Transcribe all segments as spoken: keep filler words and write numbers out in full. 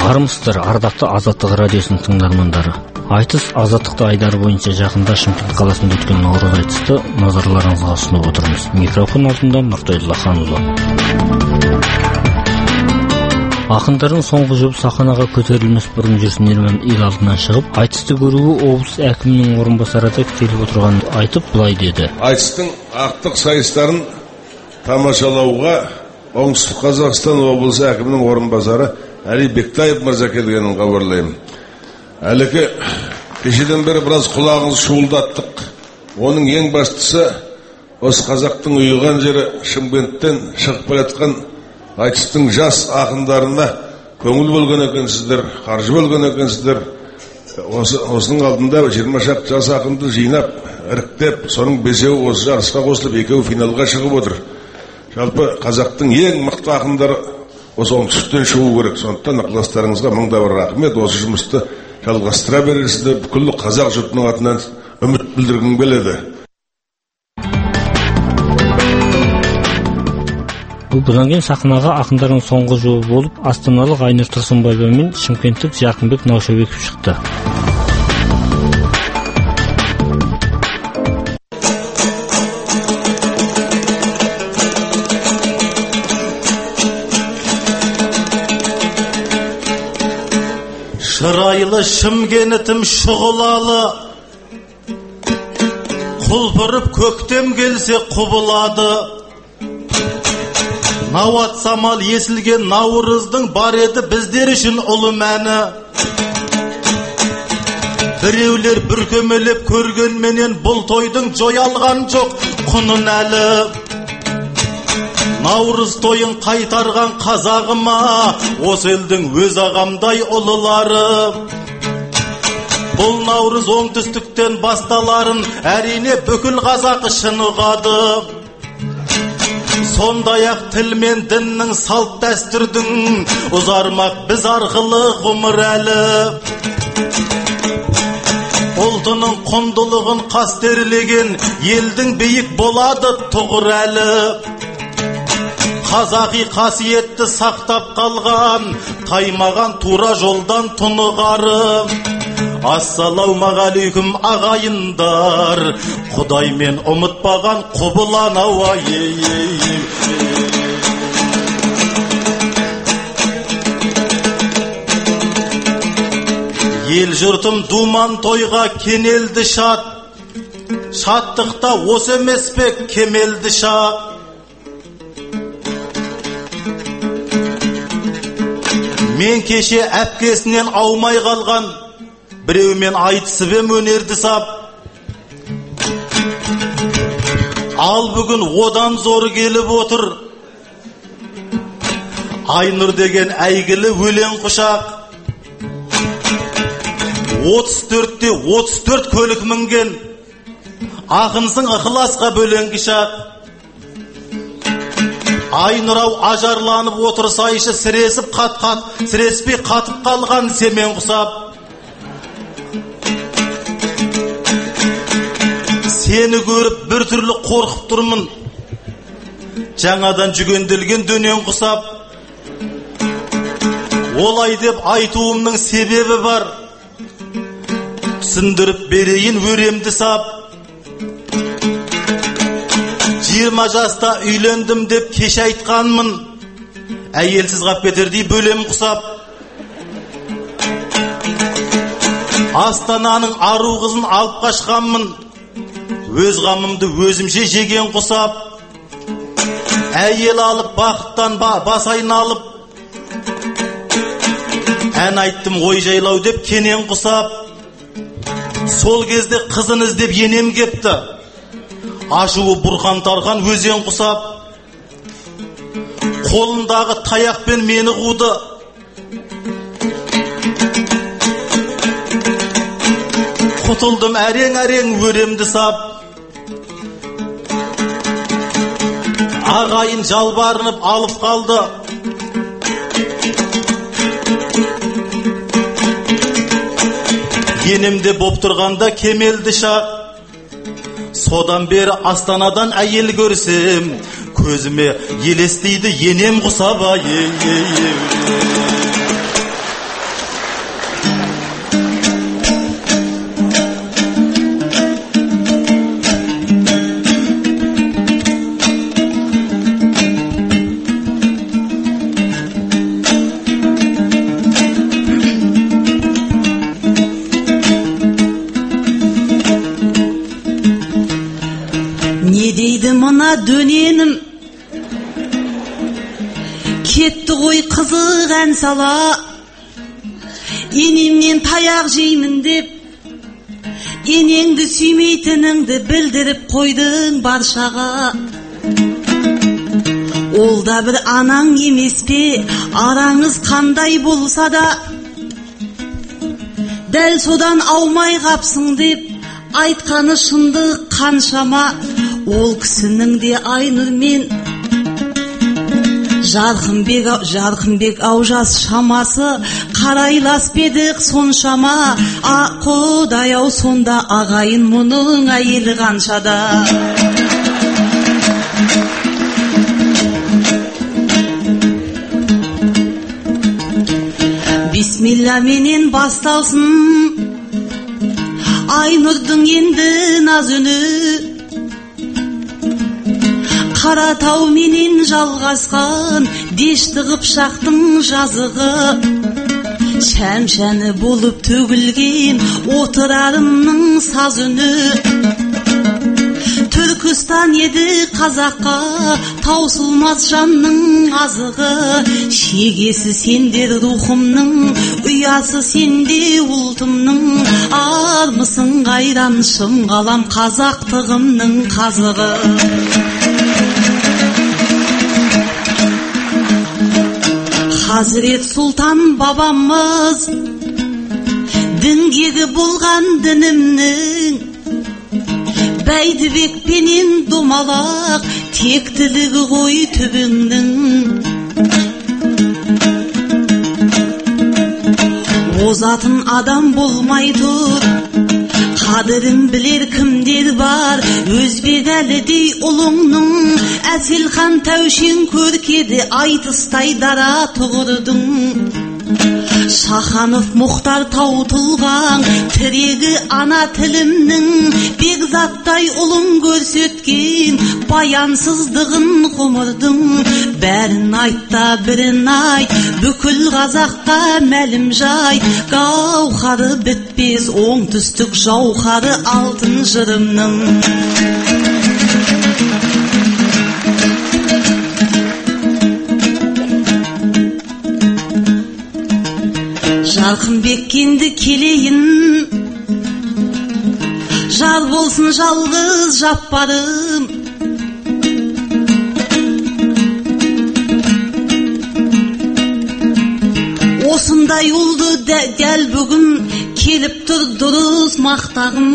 Армысыздар, ардақты Азаттық радиосының тыңдармандары. Айтыс Азаттықты айдары бойынша жақында Шымкент қаласында өткен наурыз айтысты назарларыңызға ұсынып отырмыз. Микрофон алдында Нұртайдулла Ханұлы. Ақындардың соңғы жұбы сахнаға көтерілмес бұрын жүрсін Ерман ел алдынан шығып, айтысты көруі облыс әкімінің орынбасары да келіп отырған айтып былай деді. Айтыстың ақтық сайыстарын тамашалауға Оңтүстік Қазақстан облысы әкімінің орынбасары Әли Бектаев мырза келгенін хабарлаймын. Әлікі кешеден бері біраз құлағыңыз шуылдаттық. Оның ең бастысы осы қазақтың ұйыған жері Шымкенттен шығып бара жатқан айтыстың жас ақындарына көңіл бөлген екенсіздер, қаржы бөлген екенсіздер. Осы осының алдында жиырма шақты жас ақынды жинап, іріктеп, соның бесеуі осы жарысқа қосылып, екеуі финалға шығып отыр. Жалпы қазақтың ең мықты ақындары осы оңтүстіктен шығу керек. Сондықтан ықыластарыңызға мыңда бір рахмет. Осы жұмысты жалғастыра бересіздер. Бүкіл қазақ жұртының атынан үміт білдіргім келеді. Бұдан кейін сахнаға ақындардың соңғы жұбы болып, астаналық Айнұр Тұрсынбаева мен шымкенттік Жарқынбек Наушабеков шықты. Шырайлы Шымкентім шұғылалы, құлпырып көктем келсе құбылады. Науат самал есілген наурыздың бар еді біздер үшін ұлы мәні. Біреулер бүркемелеп көргенменен бұл тойдың жоялған жоқ құнын әлі. Наурыз тойын қайтарған қазағыма, осы елдің өз ағамдай ұлылары. Бұл наурыз оңтүстіктен басталарын әрине бүкіл қазақы шын ұғады. Сондай-ақ тіл мен діннің салт дәстүрдің ұзармақ біз арқылы ғұмыр әлі. Ұлтының құндылығын қастерлеген елдің биік болады тұғыр әлі. Қазақи қасиетті сақтап қалған, таймаған тура жолдан тұнығары. Ассалаумағалейкум ағайындар, Құдаймен ұмытпаған құбылан ауа. Ел жұртым думан тойға кенелді шат, шаттықта осы емес пе кемелді шат. Мен кеше әпкесінен аумай қалған, біреумен айтысып ем өнерді сап. Ал бүгін одан зор келіп отыр, Айнұр деген әйгілі өлең құшақ. отыз төртте отыз төрт көлік мінген, ақынсың ықыласқа бөленгі шақ. Айнұрау ажарланып отырсайшы, сіресіп қат-қат, сіреспей қатып қалған семен құсап. Сені көріп бір түрлі қорқып тұрмын, жаңадан жүгенделген дөнен құсап. Олай деп айтуымның себебі бар, түсіндіріп берейін өремді сап. Жиырма жаста үйлендім деп кеш айтқанмын, әйелсіз қап кетердей бөлем құсап. Астананың ару қызын алып қашқанмын, өз қамымды өзімше жеген құсап. Әйел алып бақыттан басайын алып, ән айттым ой жайлау деп кенен құсап. Сол кезде қызын іздеп енем кепті, ашуы бұрқан тарған өзен құсап. Қолындағы таяқпен мені қуды, құтылдым әрең-әрең өремді сап. Ағайын жалбарынып алып қалды, енемде боп тұрғанда кемелді шақ. Содан бері Астанадан әйел көрсем, көзіме елестейді енем құсаба. дөненім, кетті ғой қызық ән сала, енемнен таяқ жеймін деп, енеңді сүймейтініңді білдіріп қойдың баршаға. Ол да бір анаң емес пе, араңыз қандай болса да, дәл содан аумай қапсың деп айтқаны шындық қаншама. Ол кісінің де Айнұрмен Жарқынбек, Жарқынбек аужас шамасы, қарайлас бедік соншама. А Құдай ау, сонда ағайын мұның әйелі қаншада. Бисмилла менен басталсын Айнұрдың енді наз үні, Қаратау менен жалғасқан дешті қыпшақтың жазығы. Шәмшәні болып төгілген отырарымның саз үні. Түркістан еді қазаққа таусылмас жанның азығы. Шегесі сендер рухымның, ұясы сенде ұлтымның. Армысың қайран шымғалам қазақтығымның қазығы. Хазірет Сұлтан бабамыз діңгегі болған дінімнің, Бәйдібек пенен домалақ тектілігі ғой түбіңнің. Озатын адам болмай тұр, қадірін білер кімдер бар. Өзбек әлідей ұлыңның, Әселхан Тәушен көркеді айтыстай дара тұғырдың. Шаханов Мұхтар Таутылған тірегі ана тілімнің. Бекзаттай ұлын көрсеткен баянсыздығын ғұмырдың. Бәрін айтта бірін айт, бүкіл қазаққа мәлім жай. Гауһары бітпес оңтүстік жауһары алтын жырымның. Жарқынбек кенді келейін, жар болсын жалғыз жаппарым. Осындай ұлды дәл бүгін келіп тұр дұрыс мақтағым.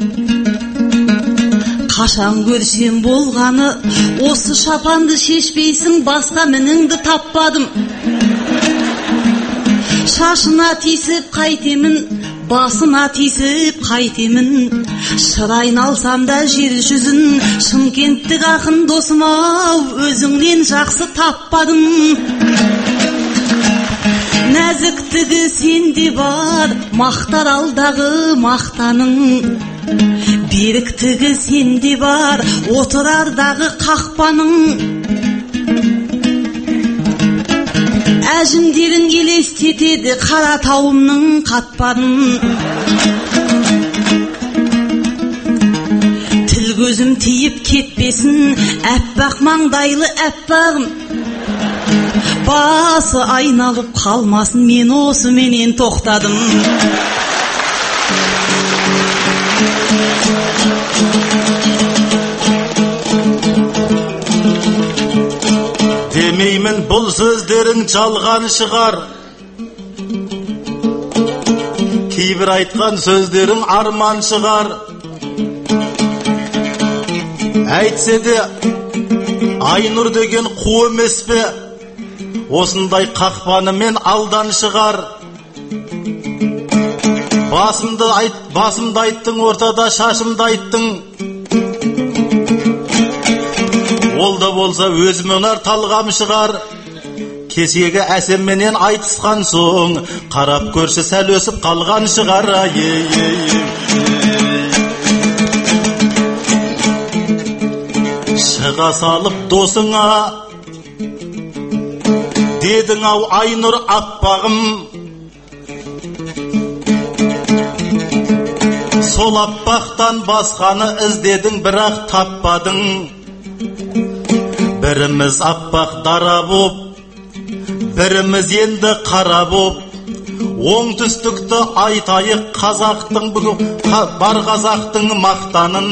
Қашан көрсем болғаны, осы шапанды шешпейсің, басқа мініңді таппадым. Шашына тисіп қайтемін, басына тисіп қайтемін. Шырайын алсам да жер жүзін, Шымкенттік ақын досым ау, өзіңнен жақсы таппадым. Нәзіктігі сенде бар, мақтар алдағы мақтаның. Беріктігі сенде бар, отырардағы қақпаның. Әжімдерін елестетеді Қаратауымның қатпарын. Тіл көзім тиіп кетпесін, әппақ маңдайлы әппағым. Басы айналып қалмасын, мен осы менен тоқтадым. Демеймін, бұл сөздерің жалған шығар. Кейбір айтқан сөздерің арман шығар. Әйтсе де Айнұр деген қу емес пе? Осындай қақпанымен алдан шығар. Басымды айт, басымды айттың, ортада шашымды айттың. Ол да болса өзіме ұнар талғам шығар. Кесегі әсемменен айтысқан соң, қарап көрші сәл өсіп қалған шығар. Шыға салып досыңа дедің ау Айнұр аппағым. Сол аппақтан басқаны іздедің, бірақ таппадың. Біріміз аппақ дара боп, біріміз енді қара боп, оңтүстікті айтайық қазақтың бүгін, бар қазақтың мақтанын.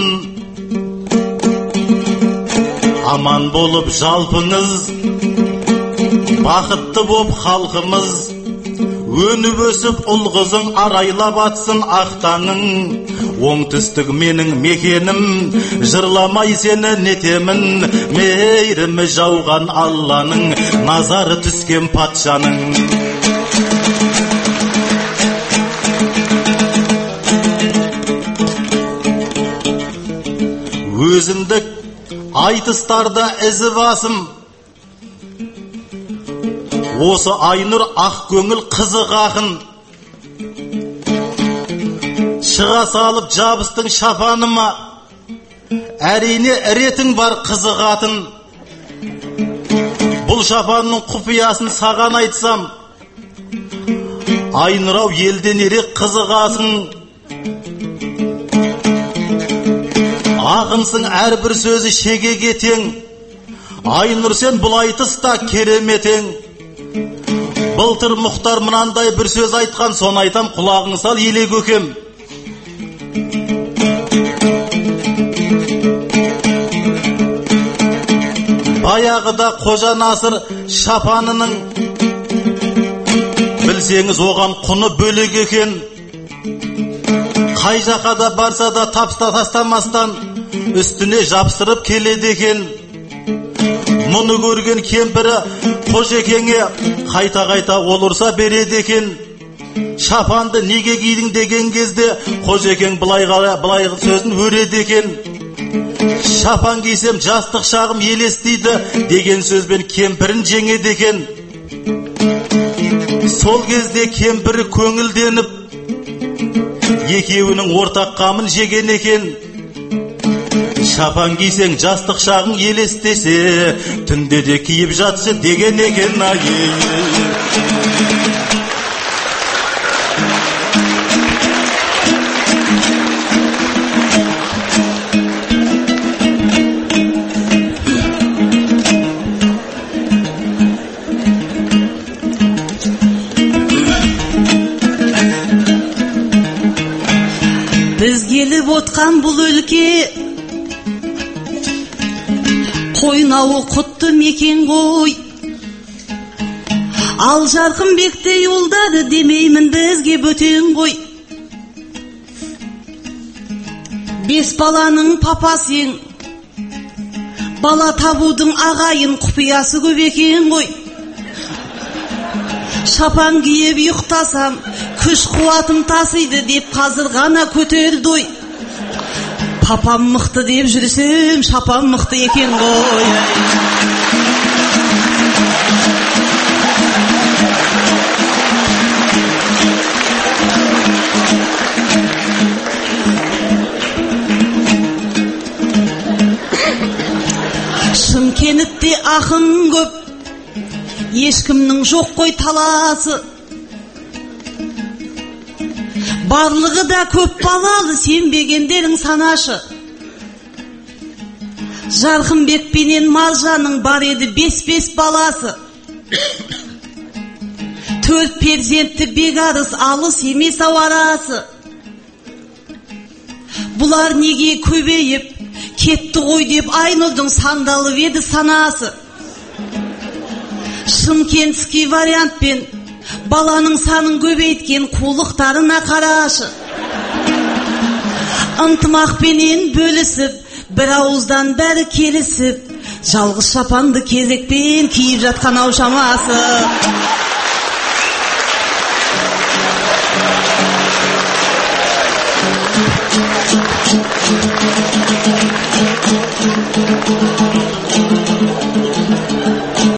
Аман болып жалпыңыз, бақытты боп халқымыз, өніп өсіп ұл-қызың арайлап атсын ақтаңың. Оңтүстік менің мекенім, жырламай сені нетемін, мейірімі жауған Алланың, назары түскен патшаның. Өзіндік айтыстарда ізі басым, осы Айнұр ақ көңіл қызық ақын. Шыға салып жабыстың шапаныма, әрине ретің бар қызығатын. Бұл шапанның құпиясын саған айтсам, Айнұрау елден ерек қызығасың. Ақынсың әрбір сөзі шеге кетең, Айнұр сен бұл айтыста кереметең. Былтыр Мұхтар мынандай бір сөз айтқан, соны айтам, құлағың сал еле көкем. Баяғыда Қожа Насыр шапанының, білсеңіз оған құны бөлек екен. Қай жаққа да барса да тапста тастамастан үстіне жапсырып келеді екен. Мұны көрген кемпірі Қожекеңе қайта-қайта олырса береді екен. Шапанды неге кидің деген кезде Қожекең былай сөзін өреді екен. Шапан кисем жастық шағым елестейді деген сөзбен кемпірін жеңеді екен. Сол кезде кемпірі көңілденіп, екеуінің ортақ қамын жеген екен. Шапан кисең жастық шағың елестесе, түнде де киіп жатшы деген екен. Біз келіп отқан бұл өлке қойнауы құтты мекен ғой. Ал Жарқынбекте юлдады демеймін бізге бөтен ғой. Бес баланың папасың, бала табудың ағайын құпиясы көп екен ғой. Шапан киіп ұйықтасам, күш қуатым тасиды деп қазір ғана көтерілді ой. Папам мықты деп жүрсем, шапан мықты екен ғой. Шымкентте ақын көп, ешкімнің жоқ қой таласы. Барлығы да көп балалы, сенбегендерің санашы. Жарқынбек пенен Маржанның бар еді бес-бес баласы. Төрт перзентті бегарыс, алыс емес ауарасы. Бұлар неге көбейіп кетті ғой деп Айнұрдың сандалып еді санасы. Шымкентский вариантпен баланың санын көбейткен қулықтарына қарашы. Ынтымақпенен бөлісіп, бір ауыздан бәрі келісіп, жалғыз шапанды кезекпен киіп жатқан ау шамасы.